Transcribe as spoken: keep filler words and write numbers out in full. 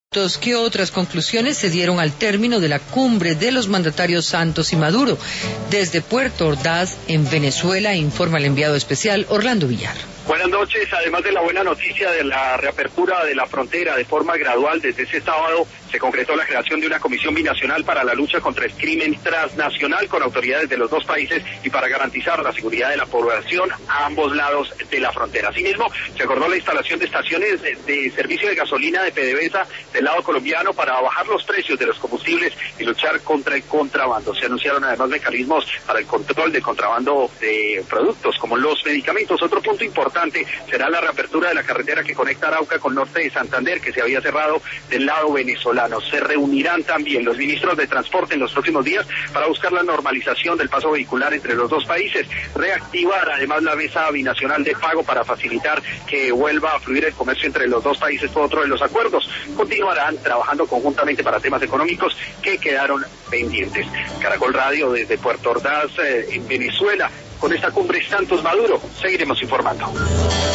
¿Qué otras conclusiones se dieron al término de la cumbre de los mandatarios Santos y Maduro? Desde Puerto Ordaz, en Venezuela, informa el enviado especial Orlando Villar. Buenas noches. Además de la buena noticia de la reapertura de la frontera de forma gradual, desde ese sábado se concretó la creación de una comisión binacional para la lucha contra el crimen transnacional con autoridades de los dos países y para garantizar la seguridad de la población a ambos lados de la frontera. Asimismo, se acordó la instalación de estaciones de, de servicio de gasolina de PDVSA del lado colombiano para bajar los precios de los combustibles y luchar contra el contrabando. Se anunciaron además mecanismos para el control del contrabando de productos como los medicamentos. Otro punto importante será la reapertura de la carretera que conecta Arauca con norte de Santander, que se había cerrado del lado venezolano. Se reunirán también los ministros de transporte en los próximos días para buscar la normalización del paso vehicular entre los dos países, reactivar además la mesa binacional de pago para facilitar que vuelva a fluir el comercio entre los dos países, fue otro de los acuerdos. Continuarán trabajando conjuntamente para temas económicos que quedaron pendientes. Caracol Radio desde Puerto Ordaz, eh, en Venezuela. Con esta cumbre Santos Maduro, seguiremos informando.